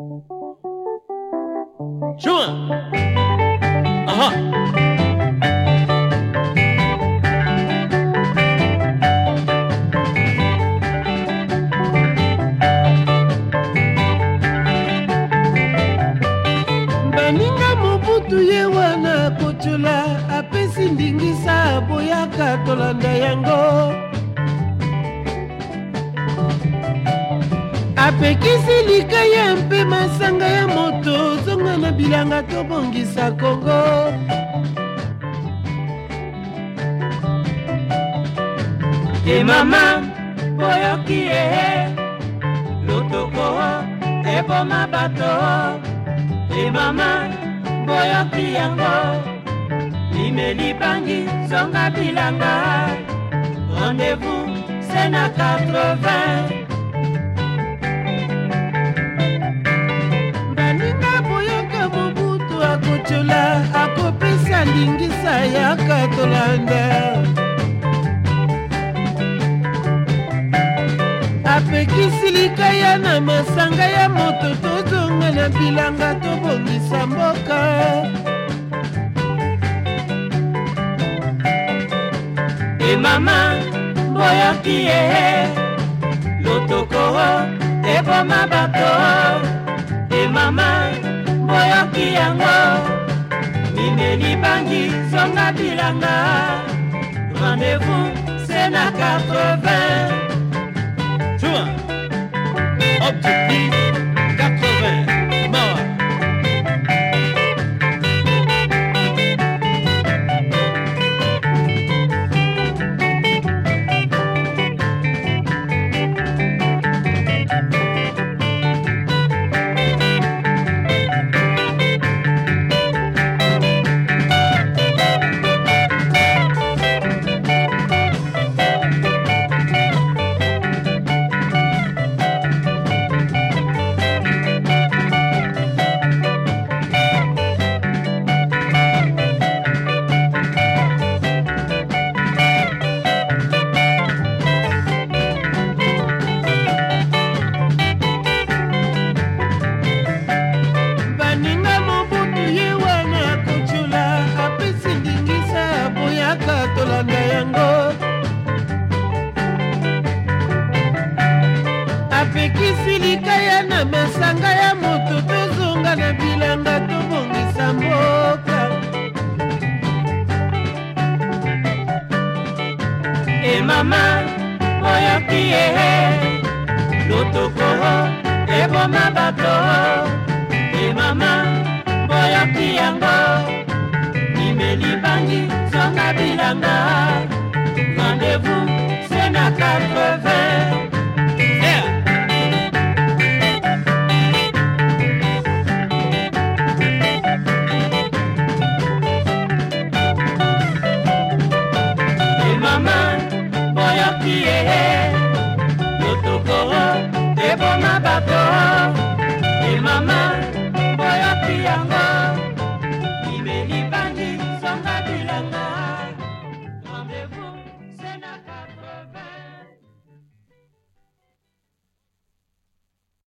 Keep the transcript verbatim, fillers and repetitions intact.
Chuma. Aha. Baninga Mobutu ye wana kochola apesi ndingisa boyaka tolanda yango. Apekisi likaya mpe masanga ya moto zonga na bilanga tobongisa Kongo. E mama boyoki ye lotoko eboma bato. E mama boyoki yango limeli bangi zonga bilanga. Rendez-vous c'est na quatre-vingts. Akochola akopesa lingisa ya katolanda. Apekisi likaya na masanga ya moto tozonga na bilanga tobongisa mboka. E mama boyoki ye lotoko eboma bato. E mama boyoki yango mimeli bangi zonga bilanga. Rendez-vous c'est na quatre-vingts. Chuma. Objectif quatre-vingts. Mawa. Tolanda yango apekisi likaya na masanga ya moto tozonga na bilanga tobongisa mboka. E mama boyoki ye lotoko eboma bato. E mama boyoki yango mimeli bangi zonga bilanga. Rendez-vous c'est na quatre-vingts. Yeah. E mama boyoki ye lotoko eboma bato. E mama